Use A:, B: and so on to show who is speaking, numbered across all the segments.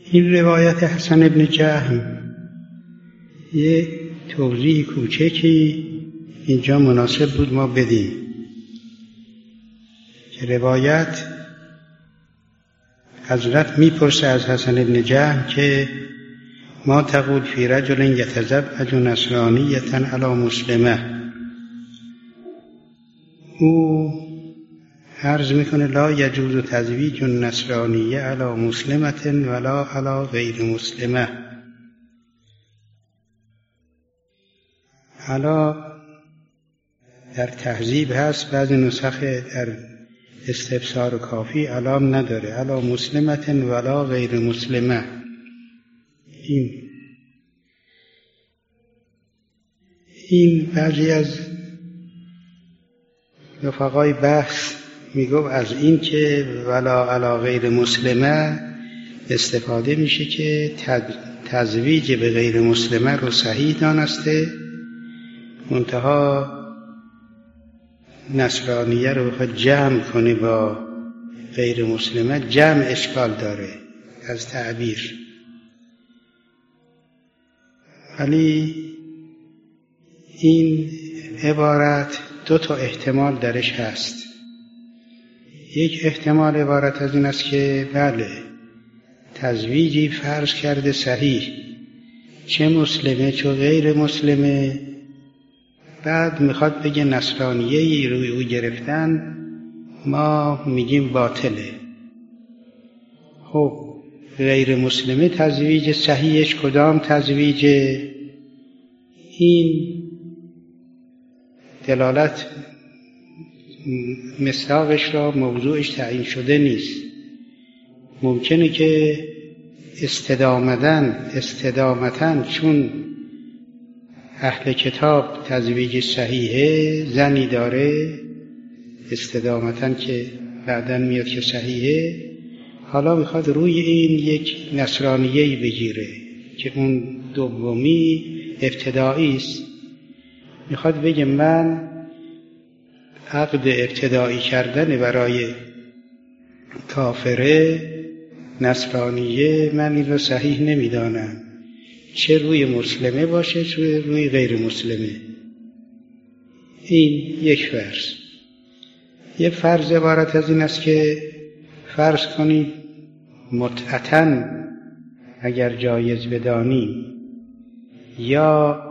A: این روایت حسن ابن جهم یه توضیح کوچکی اینجا مناسب بود ما بدیم که روایت حضرت میپرسه از حسن ابن جهم که ما تقول فی رجل یتزوج نصرانیة علی مسلمه. او عرض میکنه لا یجوز تزویج النصرانیه علی مسلمة ولا علی غیر مسلمه. حالا در تهذیب هست، بعضی نسخ در استفسار کافی علام نداره، علی مسلمة ولا غیر مسلمه. این بعضی از رفقای بحث میگو از این که ولا علی غیر مسلمه استفاده میشه که تزویج به غیر مسلمه رو صحیح دانسته، منتها نصرانیه رو بخواد جمع کنه با غیر مسلمه، جمع اشکال داره از تعبیر. ولی این عبارت دو تا احتمال درش هست. یک احتمال عبارت از این است که بله تزویجی فرض کرده صحیح، چه مسلمه چه غیر مسلمه، بعد میخواد بگه نصرانیه‌ای روی او گرفتن، ما میگیم باطله. خب غیر مسلمه تزویج صحیحش کدام تزویجه؟ این دلالت مصداقش را موضوعش تعیین شده نیست. ممکنه که استدامتاً چون اهل کتاب تزویج صحیحه، زنی داره استدامتاً که بعداً میاد که صحیحه، حالا میخواد روی این یک نصرانیه‌ای بگیره که اون دومی ابتدایی است. میخواد بگه من عقد ابتدایی کردن برای کافره نصرانیه من این رو صحیح نمیدانم، چه روی مسلمه باشه چه روی غیر مسلمه. این یک فرض. یک فرض عبارت از این است که فرض کنید متعتاً اگر جایز بدانیم یا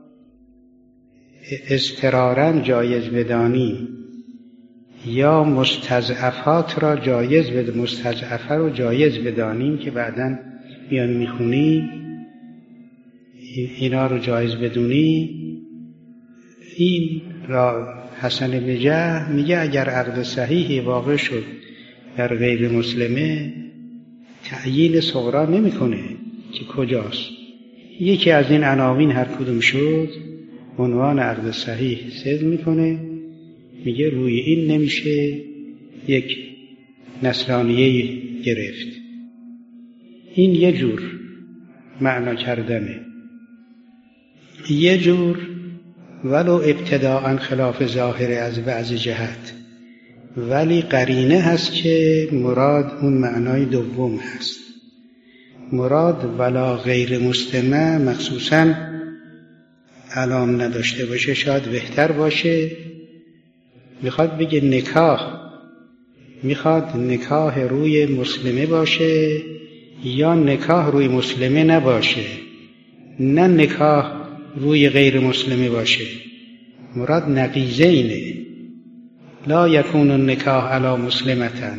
A: اضطراراً جایز بدانیم یا مستضعفات را مستضعفه رو جایز بدانیم که بعداً میان میخونیم اینا رو جایز بدونیم. این را حسن بن جهم میگه اگر عقد صحیحی واقع شد در غیر مسلمه، تعیین صغرا نمیکنه که کجاست. یکی از این عناوین هر کدوم شد عنوان عقد صحیح صدق میکنه، میگه روی این نمیشه یک نصرانیه گرفت. این یه جور معنا کردنه. یه جور ولو ابتداءً خلاف ظاهر از بعض جهت، ولی قرینه هست که مراد اون معنای دوم هست. مراد ولا غیر مسلمه مخصوصاً علام نداشته باشه شاید بهتر باشه. میخواد بگه نکاح روی مسلمه باشه یا نکاح روی مسلمه نباشه، نه نکاح روی غیر مسلمه باشه. مراد نقیضه اینه، لا یکون النکاح علی مسلمتن،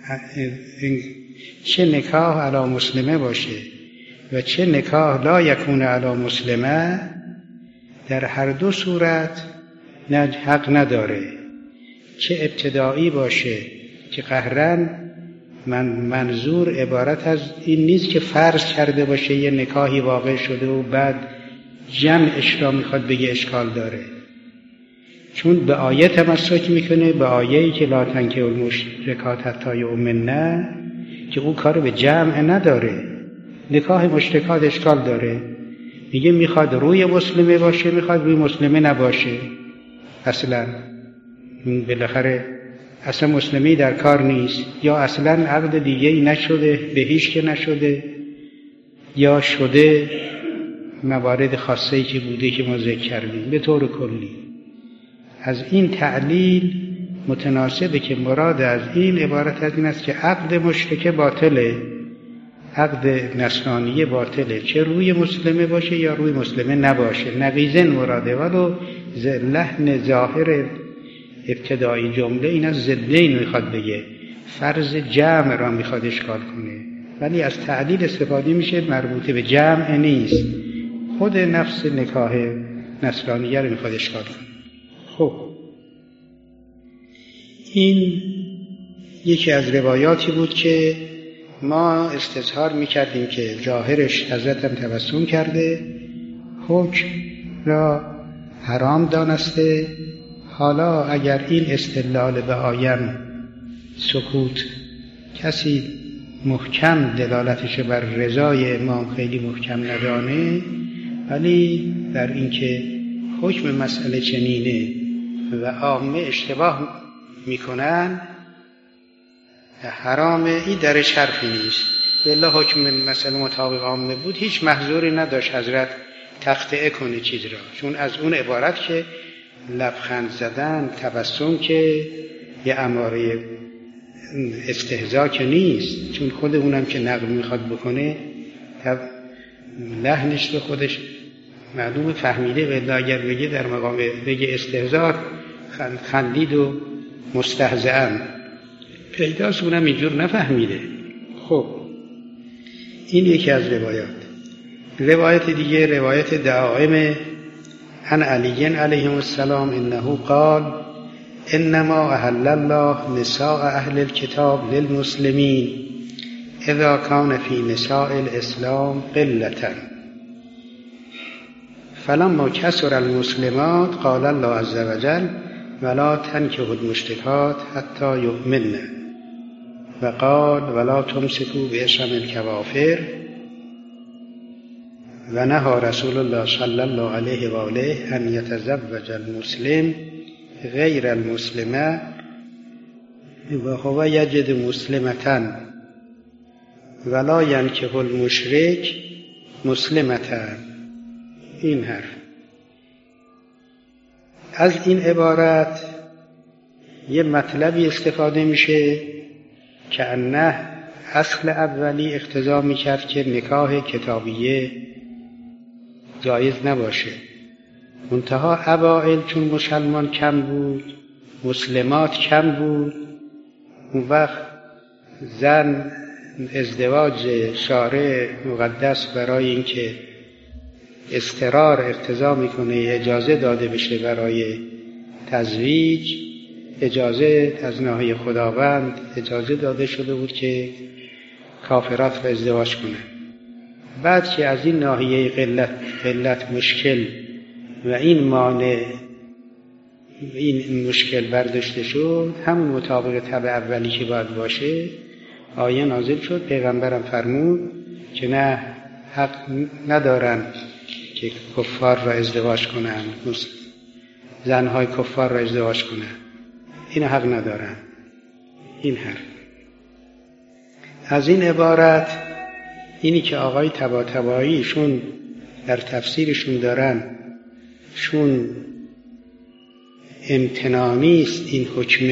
A: چه نکاح علی مسلمه باشه و چه نکاح لا یکون علی مسلمه، در هر دو صورت حق نداره. چه ابتدایی باشه که قهرن منظور عبارت از این نیست که فرض کرده باشه یه نکاحی واقع شده و بعد جمعش را میخواد بگه اشکال داره، چون به آیه تمسک میکنه، به آیه‌ای که لا تنکحوا المشرکات حتی یؤمنن، که او کار به جمع نداره. نکاح مشرکات اشکال داره، میگه میخواد روی مسلمه باشه میخواد روی مسلمه نباشه. اصلا بالاخره اصلا مسلمی در کار نیست، یا اصلا عقد دیگه‌ای نشده، به هیچ که نشده، یا شده موارد خاصه‌ای که بوده که ما ذکر کردیم. به طور کلی از این تعلیل متناسبه که مراد از این عبارت از این است که عقد مشرکه باطله، عقد نصرانیه باطله، چه روی مسلمه باشه یا روی مسلمه نباشه. نقیضن مراده، ولو لحن ظاهر ابتدایی جمله این از ضدین میخواد بگه، فرض جمع را میخواد اشکال کنه، ولی از تعلیل استفاده میشه مربوطه به جمع نیست، خود نفس نکاح نصرانیه رو میخواد اشکال کنه. خب این یکی از روایاتی بود که ما استظهار میکردیم که ظاهرش حضرت هم تبسم کرده، حکم را حرام دانسته. حالا اگر این استدلال به آیم سکوت کسی محکم دلالتش بر رضای امام خیلی محکم ندانه، ولی در اینکه حکم مسئله چنینه و عامه اشتباه میکنن حرامه، این درش حرفی نیست. بالله حکم مسئله مطابق عامه بود، هیچ محظوری نداشت حضرت تقطعه کنه چیز را، چون از اون عبارت که لبخند زدن، تبسم که یه اماره استهزا که نیست، چون خود اونم که نقل میخواد بکنه لحنش به خودش معلوم فهمیده، بالله اگر بگه در مقام بگه استهزا خندید و مستهزئن پیداست، اونم اینجور نفهمیده. خب این یکی از روایت دیگه روایت دعائم عن علی علیه السلام انه قال انما احل الله نساء اهل الكتاب للمسلمین اذا كان في نساء الاسلام قلة فلما كثر المسلمات قال الله عز وجل ولا تنكحوا المشركات حتى يؤمنن وقال ولا تمسكوا بعصم الكوافر و نهى رسول الله صلی الله علیه و آله ان یتزوج المسلم غیر المسلمه و هو یجد مسلمة ولا ینکح المشرک مسلمة. این حرف از این عبارت یه مطلبی استفاده میشه که انه اصل اولی اقتضا میکرد که نکاح کتابیه جایز نباشه، منتها اوائل چون مسلمان کم بود، مسلمات کم بود، اون وقت زن ازدواج شارع مقدس برای اینکه اضطرار اقتضا میکنه اجازه داده بشه برای تزویج، اجازه از ناحیه خداوند اجازه داده شده بود که کافرات را ازدواج کنه. بعد که از این ناحیه قلت مشکل و این مانع این مشکل برداشته شد، همون مطابق طبع اولی که باید باشه آیه نازل شد، پیغمبرم فرمود که نه حق ندارن که کفار را ازدواج کنن، زنهای کفار را ازدواج کنن، این حق ندارن. این حرف از این عبارت اینی که آقای طباطباییشون در تفسیرشون دارن چون امتناعی است این حکم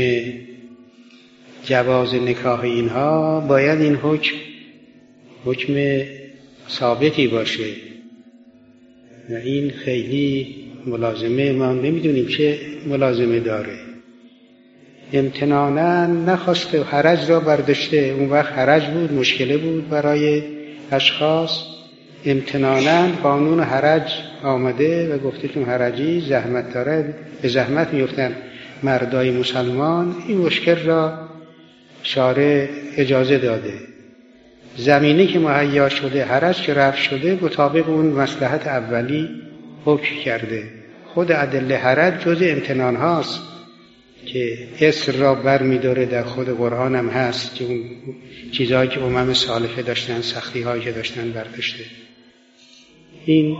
A: جواز نکاح اینها، باید این حکم ثابتی باشه و این خیلی ملازمه ما نمیدونیم چه ملازمه داره. امتناعاً نخواسته و حرج را برداشته، اون وقت حرج بود، مشکله بود برای اشخاص، امتناعاً قانون حرج آمده و گفته چون حرجی زحمت داره به زحمت میفتن مردای مسلمان، این مشکل را شارع اجازه داده. زمینه که مهیا شده، حرج که رفع شده، مطابق اون مصلحت اولی حکم کرده. خود ادله حرج جز امتنان هاست که اسر را بر می داره، در خود قرآن هم هست که اون چیزهایی که امم سالفه داشتن، سختی هایی که داشتن برداشته. این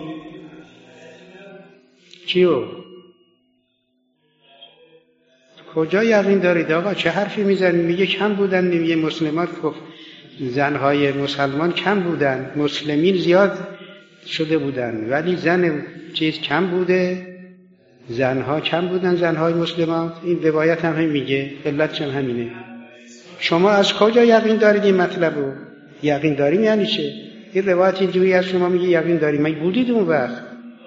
A: چیو؟ کجا یقین دارید آقا؟ چه حرفی میزنید؟ میگه کم بودن یه مسلمات زنهای مسلمان کم بودن، مسلمین زیاد شده بودن، ولی زن چیز کم بوده، زنها کم بودن، زنهای مسلمان. این روایت هم میگه، علتش هم همینه. شما از کجا یقین دارید این مطلبو؟ یقین داریم یعنی چه؟ این روایت اینجوری از شما میگه یقین داریم، مگه بودید اون وقت؟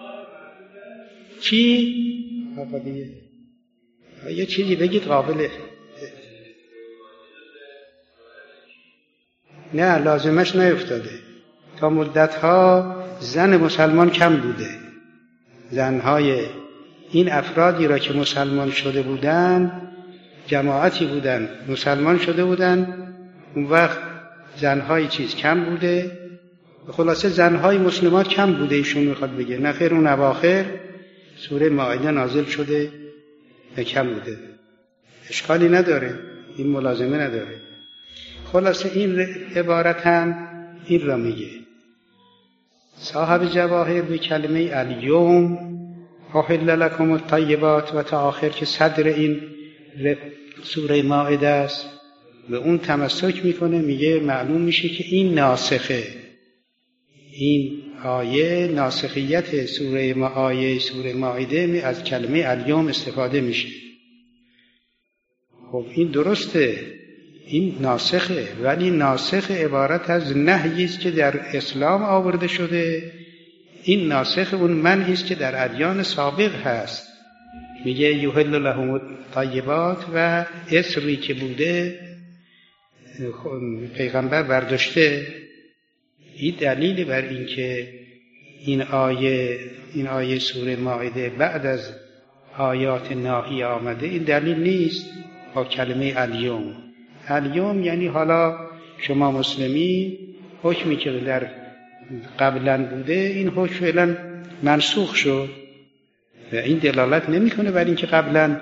A: چی؟ آقا دیگه یه چیزی بگید قابله. نه لازمش نیفتاده. تا مدتها زن مسلمان کم بوده. زنهای این افرادی را که مسلمان شده بودن، جماعتی بودن مسلمان شده بودن، اون وقت زنهای چیز کم بوده. خلاصه زنهای مسلمات کم بوده ایشون میخواد بگه. نه خیر، اون اواخر سوره مائده نازل شده و کم بوده. اشکالی نداره، این ملازمه نداره. خلاصه این عبارت هم این را میگه. صاحب جواهر به کلمه الیوم احل لکم الطیبات و تا آخر که صدر این سوره مائده است به اون تمسک میکنه، میگه معلوم میشه که این ناسخه، این آیه ناسخیت سوره مائده از کلمه الیوم استفاده میشه. خب این درسته، این ناسخه، ولی ناسخ عبارت از نهی است که در اسلام آورده شده. این ناسخ اون منهی است که در ادیان سابق هست. میگه یحل لهم الطیبات و اسری که بوده پیغمبر برداشته. این دلیل بر این که این آیه سوره مائده بعد از آیات ناهی آمده، این دلیل نیست با کلمه الیوم. الیوم یعنی حالا شما مسلمی حکمی که در قبلا بوده این حکم فعلا منسوخ شد و این دلالت نمیکنه بر اینکه قبلا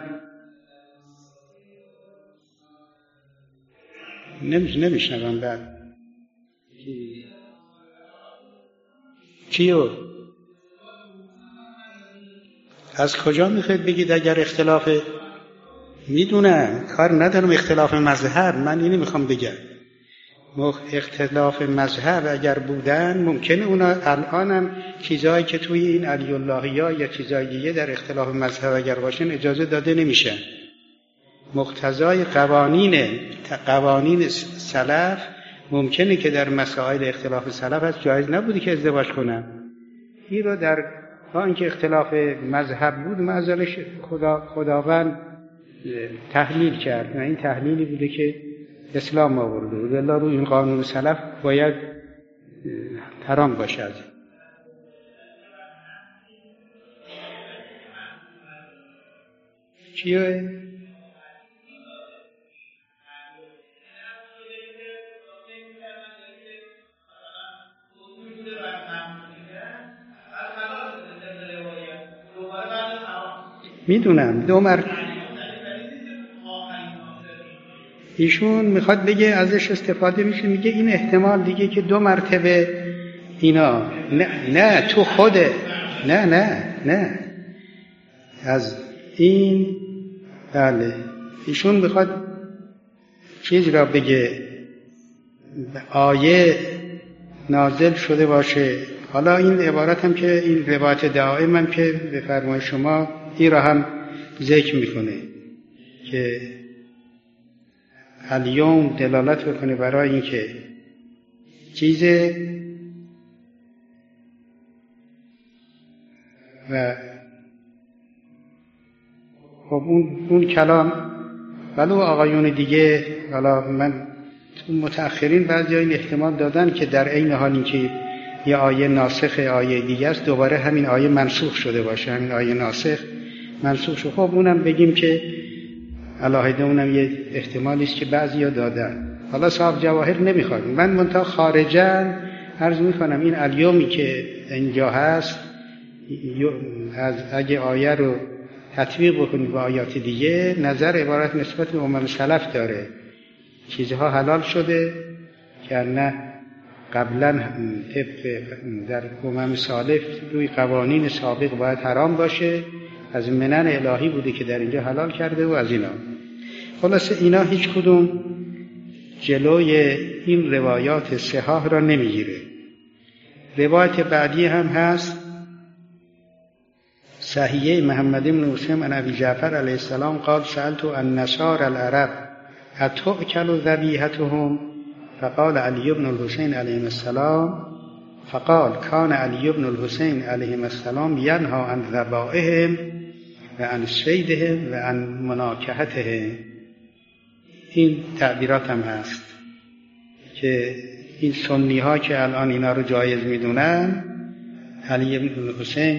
A: نمیشنوم. بعد چیو؟ از کجا میخواید بگید اگر اختلاف؟ میدونم کار ندارم اختلاف مذهب، من اینو میخوام بگم. اختلاف مذهب اگر بودن ممکنه اونا الانم چیزایی که توی این علی اللهی‌ها یا چیزای دیگه در اختلاف مذهب اگر باشن اجازه داده نمیشن. مقتضای قوانین سلف ممکنه که در مسائل اختلاف سلف هست جایز نبوده که ازدواج کنن. این رو در اینکه اختلاف مذهب بود معذالش خداوند تحلیل کرد و این تحلیلی بوده که اسلام آورده بود. الله روی این قانون سلف باید حرام باشد. چیه؟ میدونم ایشون میخواد بگه ازش استفاده میشه، میگه این احتمال دیگه که 2 مرتبه اینا نه تو خوده نه از این. بله ایشون میخواد چیز را بگه آیه نازل شده باشه. حالا این عبارت هم که این روایت دائم هم که به فرمان شما این را هم ذکر میکنه که الیوم دلالت بکنه برای این که چیزه و خب اون کلام ولو آقایون دیگه، حالا من متأخرین بعضی این احتمال دادن که در عین حال این که یه آیه ناسخ آیه دیگه است دوباره همین آیه منسوخ شده باشه، همین آیه ناسخ منسوخ شده. خب اونم بگیم که علاهده اونم یه احتمالی است که بعضیا دادن. حالا صاحب جواهر نمیخواد، من منتها خارجاً عرض میکنم این الیومی که اینجا هست اگه آیه رو تطبیق بکنید با آیات دیگه، نظر عبارت نسبت به امم سلف داره. چیزها حلال شده که نه قبلا طبق در امم سالف روی قوانین سابق باید حرام باشه، از منن الهی بوده که در اینجا حلال کرده و از اینا. خلاصه اینا هیچ کدوم جلوی این روایات صحاح را نمیگیره. روایت بعدی هم هست، صحیحه محمد بن مسلم عن ابی جعفر علیه السلام قال سألت النصارى العرب اتؤکل ذبیحتهم فقال علی بن الحسین علیه السلام فقال كان علی بن الحسین علیه السلام ینهی عن ذبائحهم و عن صیدهم و عن مناکحتهم. این تعبیرات هم هست که این سنی ها که الان اینا رو جایز میدونن، علی بن الحسین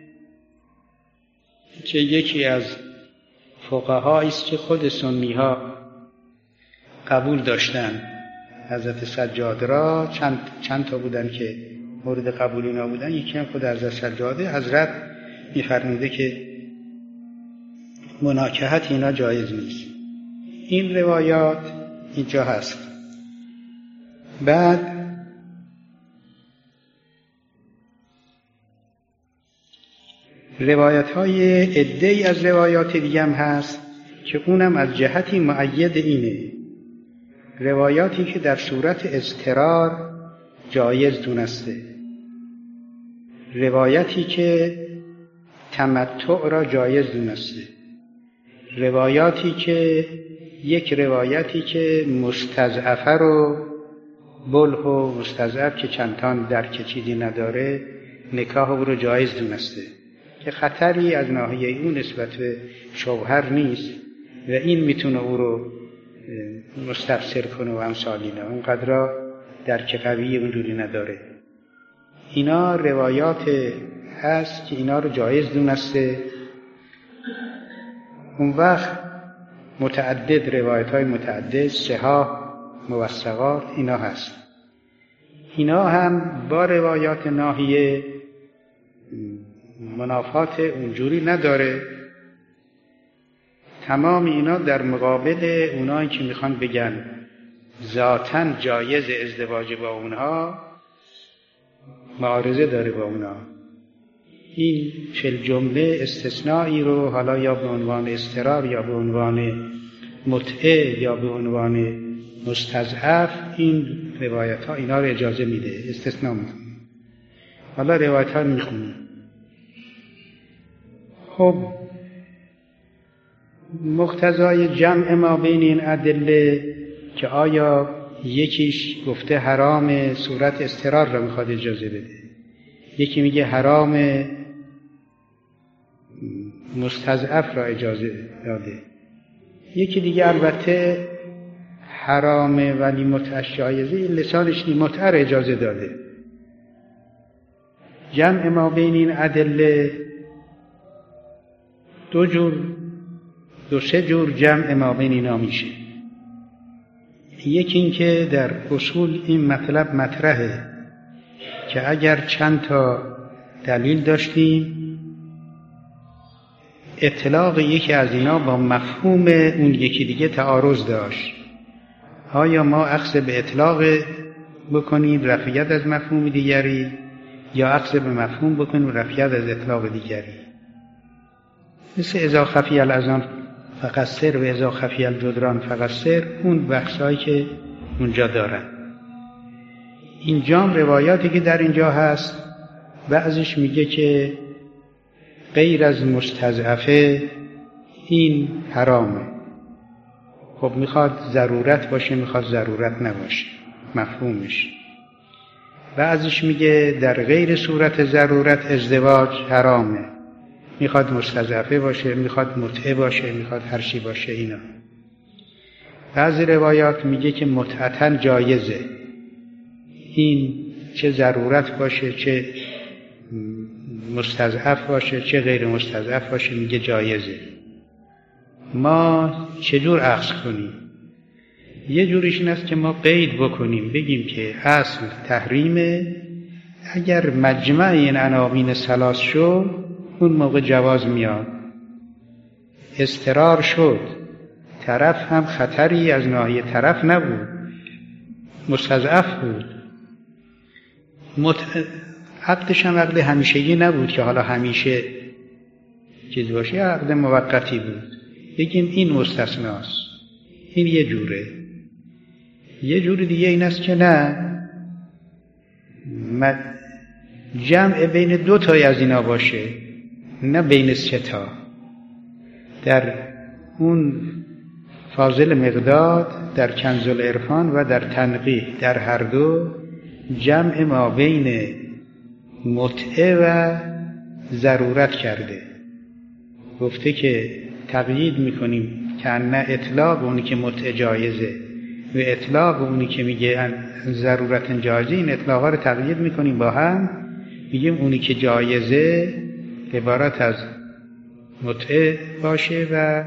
A: که یکی از فقهایی است که خود سنی ها قبول داشتن حضرت سجاد را، چند تا بودن که مورد قبول اینا بودن، یکی هم خود حضرت سجاده. حضرت میفرموده که مناکحت اینا جایز نیست. این روایات اینجا هست. بعد روایت های عده‌ای از روایات دیگه هم هست که اونم از جهتی مؤید اینه، روایاتی که در صورت اضطرار جایز دونسته، روایتی که تمتع را جایز دونسته، روایاتی که یک روایتی که مستضعفه رو بلح و مستضعف که چندان درک چیزی نداره نکاح او رو جایز دونسته که خطری از ناحیه اون نسبت به شوهر نیست و این میتونه او رو مستفسر کنه و امثال اینا، اونقدر درک قوی اونجوری نداره. اینا روایات هست که اینا رو جایز دونسته. اون وقت متعدد، روایت های متعدد، صحاح، موثقات، اینا هست. اینا هم با روایات ناحیه منافات اونجوری نداره. تمام اینا در مقابل اونایی که میخوان بگن ذاتاً جایز ازدواج با اونها معارضه داره با اونا. این فی الجمله استثنایی رو حالا یا به عنوان اضطرار یا به عنوان متعه یا به عنوان مستضعف، این روایت ها اینا رو اجازه میده، استثناء میکنه. حالا روایت ها میخونیم. خب مقتضای جمع ما بین این ادله که آیا یکیش گفته حرام صورت اضطرار را میخواد اجازه بده، یکی میگه حرام مستضعف را اجازه داده، یکی دیگه البته حرامه ولی متعش جایزه، لسانش متعه را اجازه داده. جمع ما بین این ادله دو سه جور جمع ما بین اینا میشه. یکی این که در اصول این مطلب مطرحه که اگر چند تا دلیل داشتیم اطلاق یکی از اینا با مفهوم اون یکی دیگه تعارض داشت، آیا ما اخذ به اطلاق بکنیم رفعیت از مفهوم دیگری یا اخذ به مفهوم بکنیم رفعیت از اطلاق دیگری؟ مثل اذا خفی الاذان فقصر و اذا خفی الجدران فقصر، اون بحثایی که اونجا دارن. اینجا روایاتی که در اینجا هست بعضش میگه که غیر از مستضعفه این حرامه. خب میخواد ضرورت باشه، میخواد ضرورت نباشه مفهومش. بعضش میگه در غیر صورت ضرورت ازدواج حرامه، میخواد مستضعفه باشه، میخواد متعه باشه، میخواد هر چی باشه اینا. بعضی روایات میگه که متعتن جایزه، این چه ضرورت باشه چه مستضعف باشه چه غیر مستضعف باشه میگه جایزه. ما چجور اخذ کنیم؟ یه جوریش این است که ما قید بکنیم، بگیم که اصل تحریمه، اگر مجمع این عناوین ثلاث شد اون موقع جواز میاد. اضطرار شد، طرف هم خطری از ناحیه طرف نبود، مستضعف بود، عقدش هم عقد همیشگی نبود که حالا همیشه چیز باشه، عقد موقتی بود، بگیم این مستثناست. این یه جوره. یه جور دیگه این است که نه، جمع بین دو تای از اینا باشه، نه بین سه تا. در اون فاضل مقداد، در کنز العرفان و در تنقیح، در هر دو جمع ما بین متعه و ضرورت کرده. گفته که تقیید میکنیم که نه اطلاق اونی که متعه جایزه و اطلاق اونی که میگه ضرورت جایزه، این اطلاقا رو تقیید میکنیم با هم، میگیم اونی که جایزه عبارت از متعه باشه و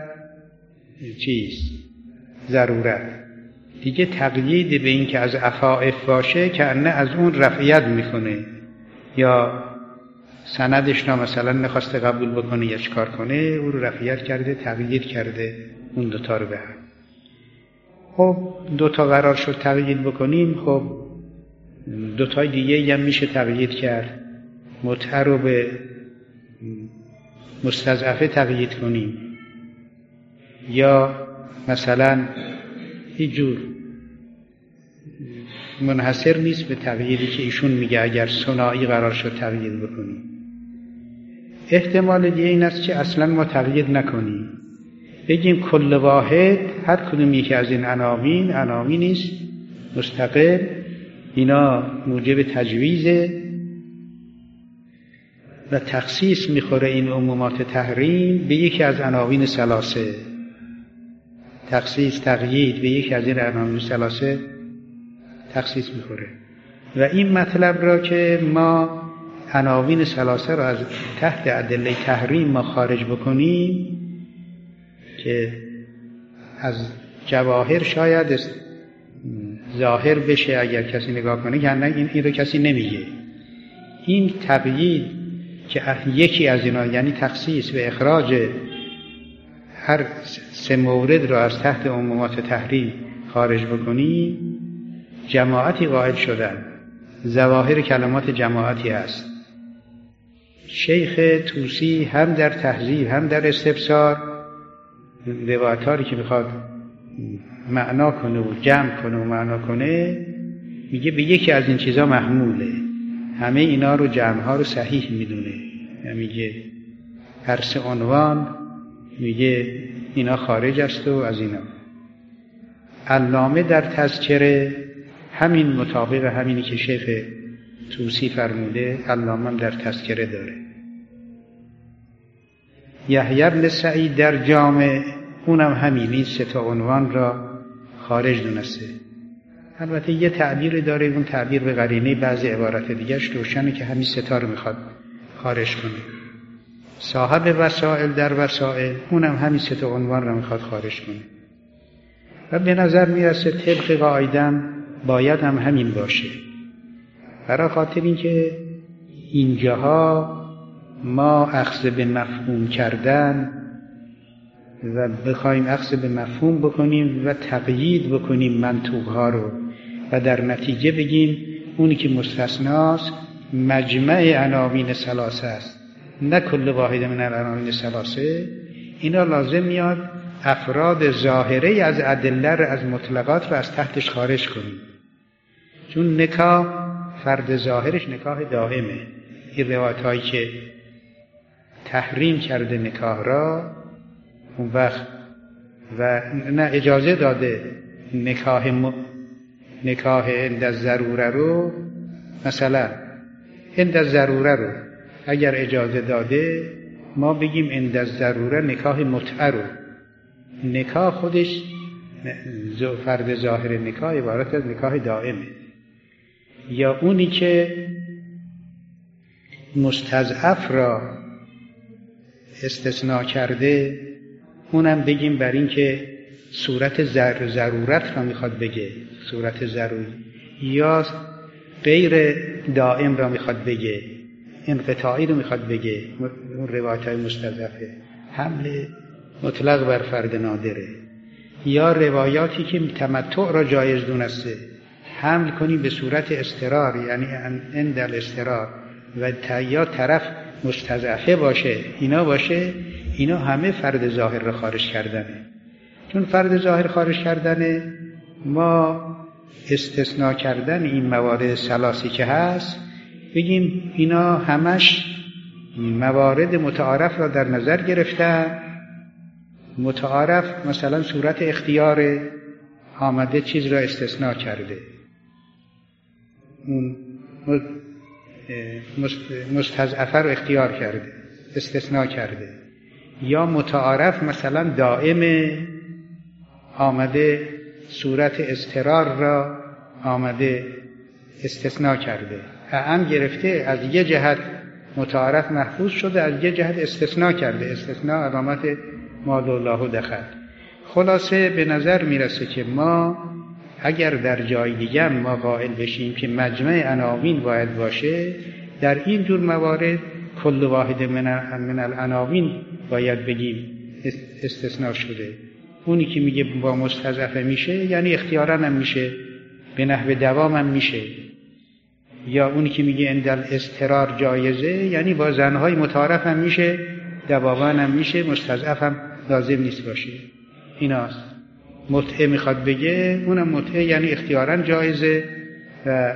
A: ضرورت. دیگه تقیید به این که از عفائف باشه که نه از اون رفعیت میکنه یا سندش را مثلا نخواسته قبول بکنه یا چکار کنه، او رو رفعیت کرده، تقیید کرده اون دوتا رو به هم. خب دوتا قرار شد تقیید بکنیم، خب دوتای دیگه هم میشه تقیید کرد. متعه رو به مستضعفه تقیید کنیم، یا مثلا هیچ جور منحصر نیست به تقییدی که ایشون میگه اگر ثنایی قرار شد تقیید بکنیم. احتمال دیگه این است که اصلا ما تقیید نکنیم، بگیم کل واحد هر کدوم یکی از این عناوین است مستقل، اینا موجب تجویزه و تخصیص میخوره این عمومات تحریم به یکی از عناوین ثلاثه. تخصیص تقیید به یکی از این عناوین ثلاثه تخصیص میخوره و این مطلب را که ما عناوین ثلاثه را از تحت ادله تحریم ما خارج بکنیم که از جواهر شاید ظاهر بشه اگر کسی نگاه کنه که این رو کسی نمیگه. این تقیید که یکی از اینا یعنی تخصیص و اخراج هر سه مورد را از تحت عمومات تحریم خارج بکنی، جماعتی قائل شدن، ظواهر کلمات جماعتی هست. شیخ طوسی هم در تهذیب هم در استبصار روایتاری که میخواد معنا کنه و جمع کنه و معنا کنه، میگه به یکی از این چیزا محموله، همه اینا رو جمعها رو صحیح میدونه، میگه هر سه عنوان میگه اینا خارج است و از اینا. علامه در تذکره همین مطابق همینی که شیخ طوسی فرموده علامه در تذکره داره. یحیی بن سعید در جامع اونم همین سه تا عنوان را خارج دونسته. البته یه تعبیر داره، اون تعبیر به قرینه بعضی عبارت دیگرش روشنه که همین سه تا رو میخواد خارج کنه. صاحب وسائل در وسائل اونم همین سه تا عنوان را میخواد خارج کنه و به نظر میرسه طبق قاعده‌ام باید هم همین باشه، برای خاطر اینکه اینجاها ما اخذ به مفهوم کردن و بخوایم اخذ به مفهوم بکنیم و تقیید بکنیم منطوقها رو و در نتیجه بگیم اونی که مستثناست مجمع عناوین ثلاثه است نه کل واحد من العناوین ثلاثه، اینا لازم میاد افراد ظاهره از ادله رو از مطلقات رو از تحتش خارج کنیم، چون نکاح فرد ظاهرش نکاح دائمه. این روایت هایی که تحریم کرده نکاح را اون وقت و نه اجازه داده نکاح عند الضروره رو، مثلا عند الضروره رو اگر اجازه داده ما بگیم عند الضروره نکاح متعه رو، نکاح خودش فرد ظاهر نکاح عبارت از نکاح دائمه. یا اونی که مستضعف را استثناء کرده اونم بگیم بر این که صورت ضرورت را میخواد بگه، صورت ضروری، یا غیر دائم را میخواد بگه، انقطاعی رو میخواد بگه. اون روایت های مستضعفه حمل مطلق بر فرد نادره، یا روایاتی که تمتع را جایز دونسته حمل کنی به صورت استرار، یعنی عند الاسترار، و یا طرف مستضعفه باشه، اینا باشه، اینا همه فرد ظاهر را خارج کردنه. چون فرد ظاهر خارج کردنه ما استثناء کردن این موارد ثلاثی که هست بگیم اینا همش موارد متعارف را در نظر گرفتن. متعارف مثلا صورت اختیار آمده چیز را استثناء کرده، مستضعف رو اختیار کرده، استثناء کرده. یا متعارف مثلا دائم آمده صورت اضطرار را آمده استثناء کرده. هم گرفته از یه جهت متعارف محفوظ شده، از یه جهت استثناء کرده. استثناء علامت ما الله دخل. خلاصه به نظر میرسه که ما اگر در جای دیگر ما قائل بشیم که مجمع عناوین باید باشه، در این جور موارد کل واحد من العناوین باید بگیم استثناء شده. اونی که میگه با مستضعف میشه یعنی اختیاراً هم میشه، به نحو دوام هم میشه. یا اونی که میگه اندل اضطرار جایزه یعنی با زنهای متعارف هم میشه، دواما هم میشه، مستضعف هم لازم نیست باشه. ایناست. متعه میخواد بگه، اونم متعه یعنی اختیاراً جایزه و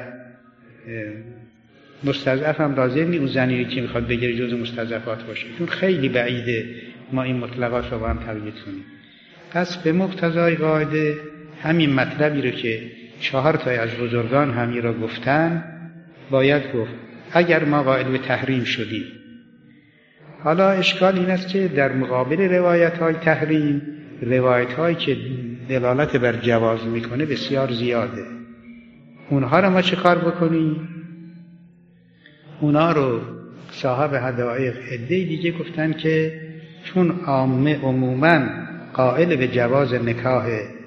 A: مستضعف هم لازم نیست اون زنی که میخواد بگیره جز مستضعفات باشه، چون خیلی بعیده ما این مطلقات رو با هم تقیید کنیم. پس به مقتضای قاعده همین مطلبی رو که 4 تا از بزرگان همی را گفتن باید گفت اگر ما قائل به تحریم شدیم. حالا اشکال این است که در مقابل روایت های تحریم روایت هایی که دلالت بر جواز میکنه بسیار زیاده. اونها رو ما چه کار بکنیم؟ اونها رو صاحب حدائق عده دیگه گفتن که چون عامه عموماً قائل به جواز نکاح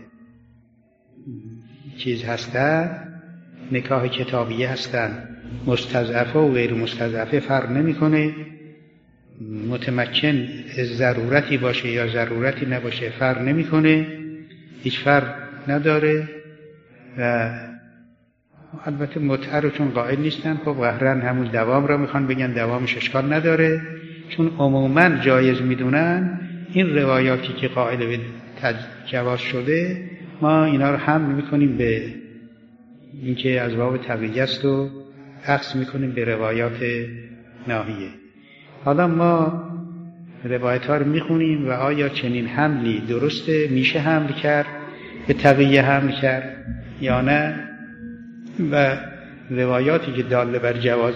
A: چیز هستن، نکاح کتابیه هستن، مستضعفه و غیر مستضعفه فرق نمیکنه، متمکن ضرورتی باشه یا ضرورتی نباشه فرق نمیکنه، هیچ فرق نداره. و البته متعه رو چون قائل نیستن، خب قهرن همون دوام رو میخوان بگن دوامش اشکال نداره، چون عموماً جایز میدونن. این روایاتی که قائل به جواز شده ما اینا رو حمل میکنیم به اینکه از باب تقییه است و عکس میکنیم به روایات ناهیه. حالا ما روایت ها رو میخونیم و آیا چنین حملی درسته؟ میشه حمل کرد به تقییه حمل کرد یا نه؟ و روایاتی که داله بر جواز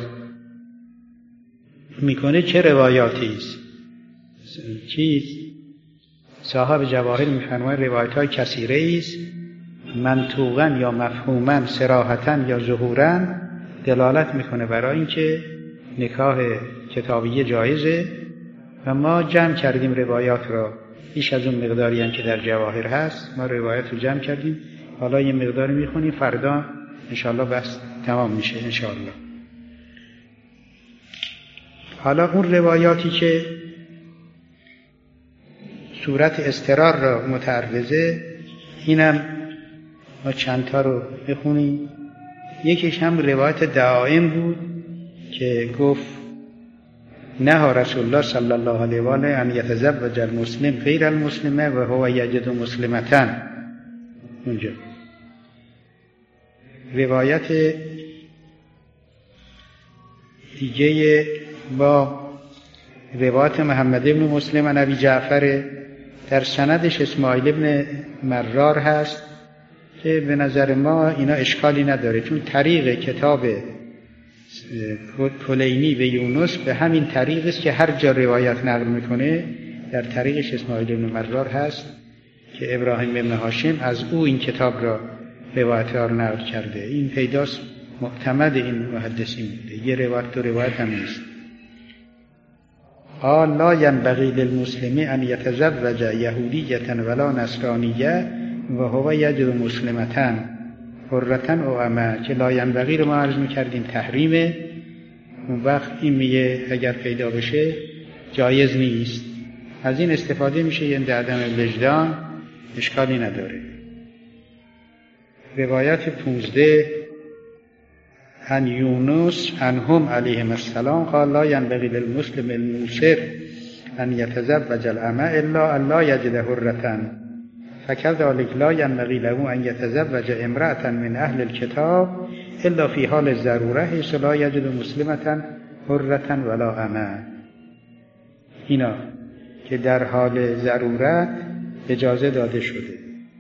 A: میکنه چه روایاتی است؟ صاحب جواهر میفرماید روایت های کثیره است، منطوقاً یا مفهوماً، صراحتاً یا ظهوراً دلالت میکنه برای اینکه نکاح کتابیه جایزه. و ما جمع کردیم روایات را، بیش از اون مقداری هم که در جواهر هست ما روایات رو جمع کردیم. حالا یه مقداری میخونیم، فردا انشاءالله بس تمام میشه انشاءالله. حالا اون روایاتی که صورت اضطرار را متعرضه، اینم ما چند تا رو بخونیم. یکیش هم روایت دائم بود که گفت نهى رسول الله صلی الله علیه و آله ان یتزوج المسلم غیر المسلمه و هو یجد مسلمتن. اونجا روایت دیگه با روایت محمد ابن مسلم عن ابی جعفر، در سندش اسماعیل ابن مرار هست که به نظر ما اینا اشکالی نداره، چون طریق کتاب کلینی به یونس به همین طریق است که هر جا روایت نقل میکنه در طریقش اسماعیل ابن مرار هست که ابراهیم ابن هاشم از او این کتاب را روایت را نقل کرده. این پیداست معتمد این محدثین بوده، یه روایت دو روایت هم نیست. قال لا ينبغي للمسلم ان يتزوج يهودية ولا نصرانية وهو يجد مسلمة حرة او امة، که لا ينبغي رو ما عرض میکردیم تحریمه. اون وقت این میگه اگر پیدا بشه جایز نیست. از این استفاده میشه، یعنی عدم وجدان اشکالی نداره. روایت 15 عن یونس عنهم علیهم السلام قال لا ينبغي للمسلم الموسر ان يتزوج الامه الا ان لا يجد حرة فكذلك لا ينبغي له أن يتزوج امرأة من أهل الكتاب إلا في حال الضرورة حيث لا يجد مسلمة حرة ولا أمة. اینا که در حال ضرورت اجازه داده شده.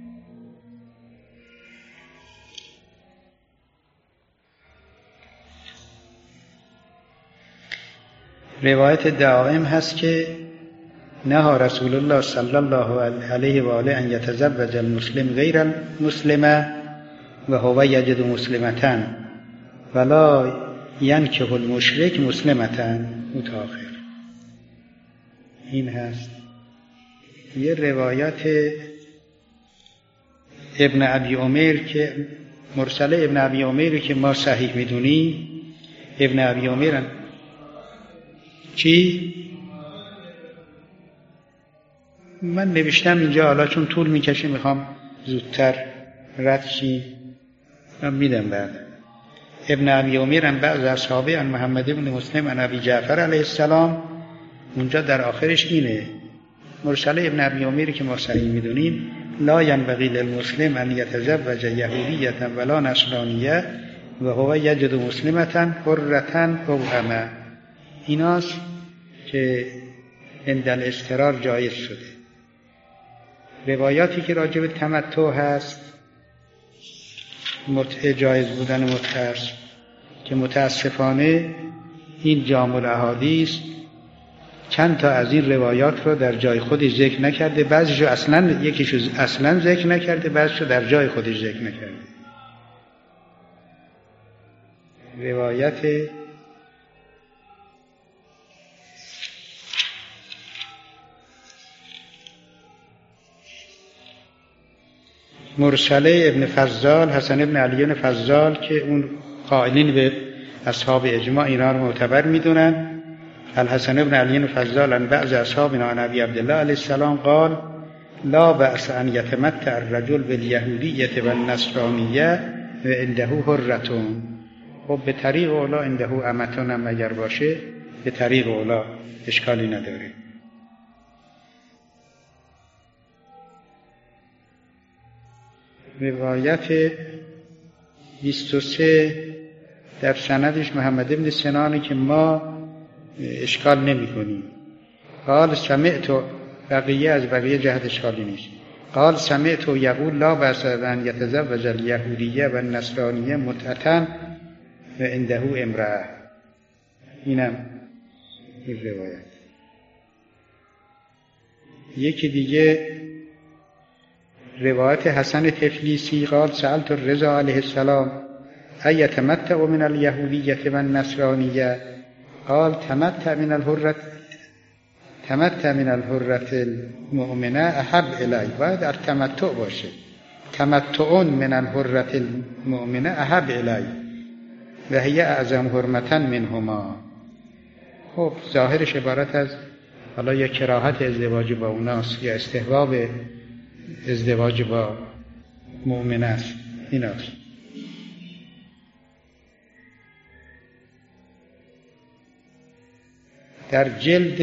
A: روایت دائم هست که نهى رسول الله صلی الله علیه و آله ان یتزوج المسلم غیر المسلمه و هو یجد مسلمة ولا ینکح المشرک مسلمة متأخر. این هست. یه روایت ابن ابی عمر که مرسله ابن ابی عمر که ما صحیح میدونیم. ابن ابی عمر چی؟ من نوشتم اینجا، حالا چون طول میکشه میخوام زودتر رد شی، من میدم بعد. ابن ابی عمر عن بعض اصحابه عن محمد بن مسلم عن ابی جعفر علیه السلام، اونجا در آخرش اینه مرسله ابن ابی عمر که ما صحیح میدونیم: لا ینبغی للمسلم ان یتزوج یهودیة ولا نصرانیه و هو یجد مسلمة حرة او امه. ایناست که عند الاضطرار جایز شده. روایاتی که راجع به تمتع هست، متع جایز بودن متع است که متاسفانه این جامع الاحادیث چند تا از این روایات رو در جای خودش ذکر نکرده، بعضیشو اصلا، یکیشو اصلا ذکر نکرده، بعضیشو در جای خودش ذکر نکرده. روایت مرسله ابن فضال، حسن ابن علی ابن فضال، که اون قائلین به اصحاب اجماع اینا رو معتبر میدونن. الحسن ابن علی ابن فضال عن بعض اصحابنا عن ابی عبدالله علیه السلام قال: لا بأس ان یتمتع الرجل بالیهودیة والنصرانیة و عنده حرة. خب به طریق اولا عنده امتون هم اگر باشه به طریق اولا اشکالی نداره. روایت 23 در سندش محمد بن سنانی که ما اشکال نمی کنیم. قال سمعت، بقیه از بقیه جهت اشکالی نیست. قال سمعت یقول لا بأس ان یتزوج الیهودیة و النصرانیة متعة و عنده امرأة. اینم این روایت. یکی دیگه روایت حسن تفلیسی قال سألت الرضا علیه السلام ایتمتع من الیهودیة و النصرانیة قال تمتع من الحرة المؤمنة احب الی. باید در تمتع باشه. تمتع من الحرة المؤمنة احب الی و هی اعظم حرمة منهما. خب ظاهرش عبارت از حالا یا کراهت ازدواج با اوناست یا استحباب ازدواج با مؤمن است. این است. در جلد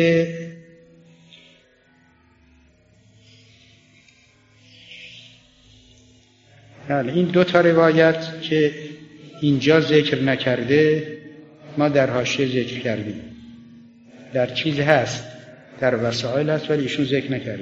A: این دو تا روایت که اینجا ذکر نکرده ما در حاشیه ذکر کردیم. در چیز هست، در وسائل هست ولی ایشون ذکر نکرده.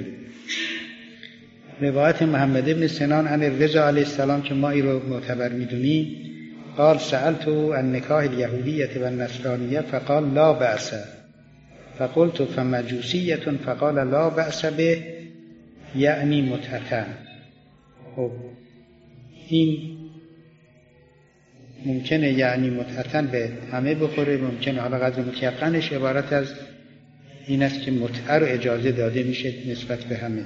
A: روایت محمد بن سنان عن الرضا علیه السلام که ما ای رو معتبر میدونیم قال سألت عن نکاح الیهودیة و النصرانیة فقال لا بأس فقلت فمجوسیة فقال لا بأس به یعنی متعة. خب این ممکنه یعنی متعة به همه بخوره، ممکنه حالا قدر متیقنش عبارت از این است که متعه رو اجازه داده میشه نسبت به همه.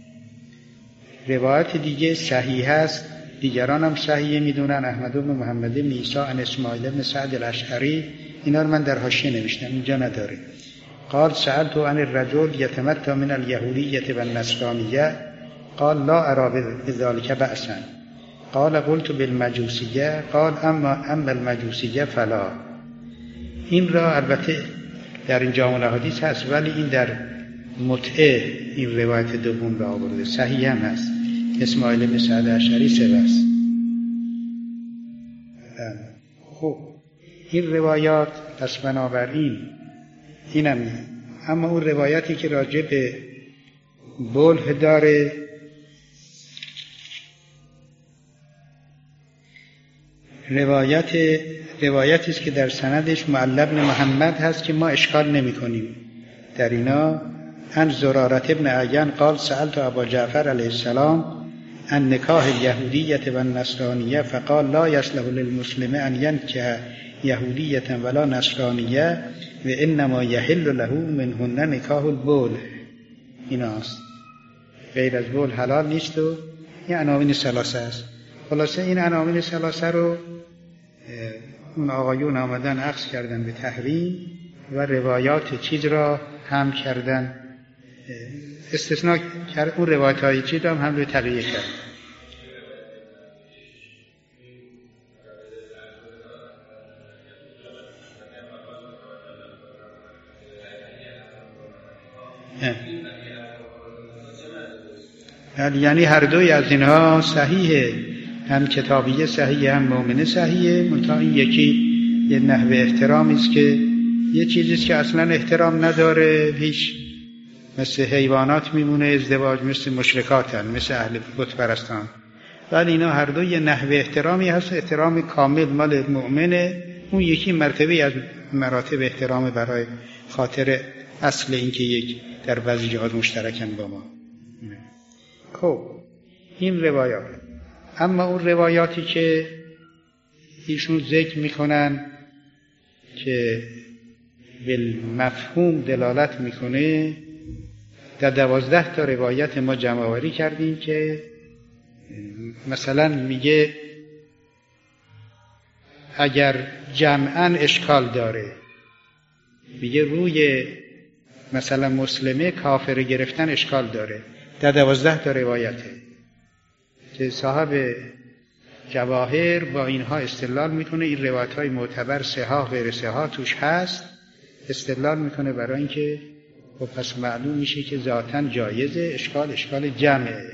A: روایت دیگه صحیح است، دیگران هم صحیح میدونن. احمد بن محمد بن عیسی عن اسماعیل بن سعد الاشعری، اینا رو من در حاشیه نوشتم، اینجا نداره. قال سألت عن الرجل يتمتع من اليهودية والنصرانية قال لا أرى بذلك بأسا قال قلت بالمجوسية قال اما المجوسية فلا. این را البته در این جامع الاحادیث هست ولی این در متعه این روایت دوم را آورده، صحیح هم هست. اسماعیل بن سعد اشعری سبست. خب این روایات پس بنابراین اینم اما اون روایتی که راجع به بلح داره روایتی است که در سندش معل بن محمد هست که ما اشکال نمی کنیم در اینا. عن زرارة بن عیان قال سألت ابا جعفر علیه السلام عن نکاح الیهودیة و النصرانیة فقال لا یصلح للمسلم ان ینکح یهودیة ولا نصرانیة و انما یحل له منهن نکاح البلح. ایناست، غیر از بلح حلال نیست و این عناوین ثلاثه است. خلاصه این عناوین ثلاثه رو اون آقایون آمدن عکس کردن به تحریم و روایات چیز را هم کردن، استثناء کرد اون روایت های چیز را هم رو تقییه کرد. یعنی هر دوی از اینها صحیحه، هم کتابیه صحیحه هم مؤمنه صحیحه، منتها این یکی یه نحوه احترامی است که یه چیزی است که اصلا احترام نداره، هیچ مثل حیوانات میمونه، ازدواج مثل مشرکاتن، مثل اهل بت پرستان. ولی اینا هر دو یه نحوه احترامی هست، احترام کامل مال مؤمنه، اون یکی مرتبه از مراتب احترام برای خاطر اصل اینکه یک در بعضی جهات مشترکن با ما. خب این روایات. اما اون روایاتی که ایشون ذکر میکنن که بالمفهوم دلالت میکنه، در 12 تا روایت ما جمع آوری کردیم که مثلا میگه اگر جمعاً اشکال داره، میگه روی مثلا مسلمه کافر گرفتن اشکال داره، در 12 تا روایته که صاحب جواهر با اینها استدلال میکنه. این روایت های معتبر صحاح غیر صحاح توش هست، استدلال میکنه برای اینکه خب پس معلوم میشه که ذاتاً جایزه، اشکال جمعه.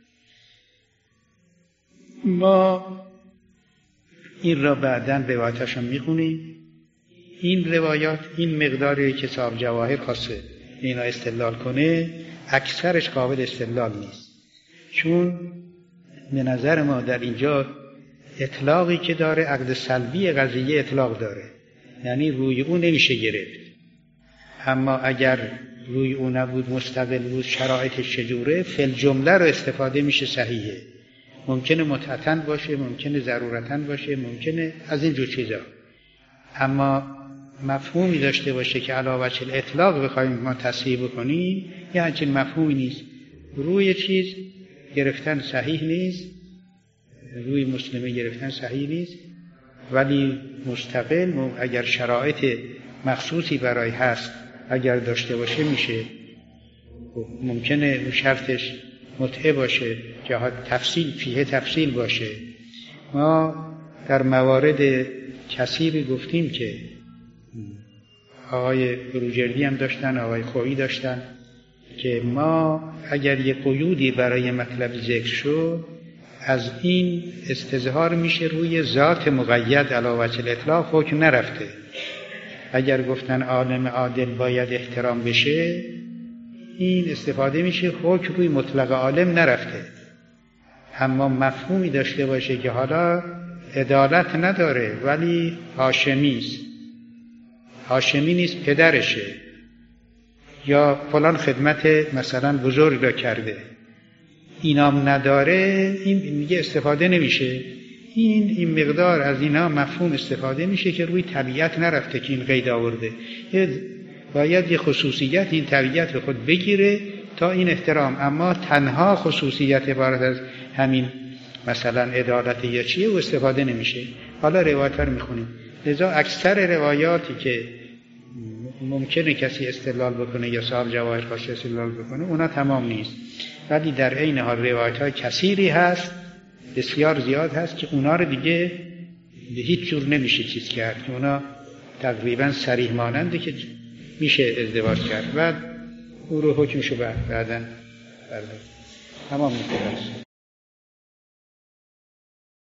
A: ما این را بعداً روایتاشو میخونیم. این روایات این مقداری که صاحب جواهر خواسته اینا استدلال کنه، اکثرش قابل استدلال نیست، چون به نظر ما در اینجا اطلاقی که داره عقد سلبی قضیه اطلاق داره، یعنی روی اون نمیشه گرفت. اما اگر روی اون نبود، مستقل بود، شرایطش چجوره، فل جمله رو استفاده میشه صحیحه. ممکنه متعتن باشه، ممکنه ضرورتن باشه، ممکنه از این جور چیزا، اما مفهومی داشته باشه که علاوه بر اطلاق بخوایم ما تصحیح بکنیم، یه همچین مفهومی نیست. روی چیز گرفتن صحیح نیست، روی مسلمه گرفتن صحیح نیست، ولی مستقل اگر شرایط مخصوصی برای هست اگر داشته باشه میشه. ممکنه اون شرطش متعه باشه، جهات تفصیل فیه تفصیل باشه. ما در موارد کثیری گفتیم که آقای بروجردی هم داشتن، آقای خویی داشتن، که ما اگر یک قیودی برای مطلب ذکر شد، از این استظهار میشه روی ذات مقید علاوه بر الاطلاق حکم نرفته. اگر گفتن عالم عادل باید احترام بشه، این استفاده میشه حکم روی مطلق عالم نرفته، اما مفهومی داشته باشه که حالا عدالت نداره ولی هاشمی نیست پدرشه، یا فلان خدمت مثلا بزرگ را کرده، اینام نداره، این میگه استفاده نمیشه. این مقدار از اینا مفهوم استفاده میشه که روی طبیعت نرفته که این قید آورده. باید یه خصوصیت این طبیعت به خود بگیره تا این احترام، اما تنها خصوصیت عبارت از همین مثلا عدالت یا چیه و استفاده نمیشه. حالا روایت رو میخونیم. لذا اکثر روایاتی که ممکنه کسی استدلال بکنه یا صاحب جواهر خواست استدلال بکنه، اونا تمام نیست، ولی در عین حال روایت های کثیری هست، بسیار زیاد هست که اونا رو دیگه به هیچ جور نمیشه چیز کرد، که اونا تقریبا صریح ماننده که میشه ازدواج کرد و او رو حکمشو بعداً تمام میکنه.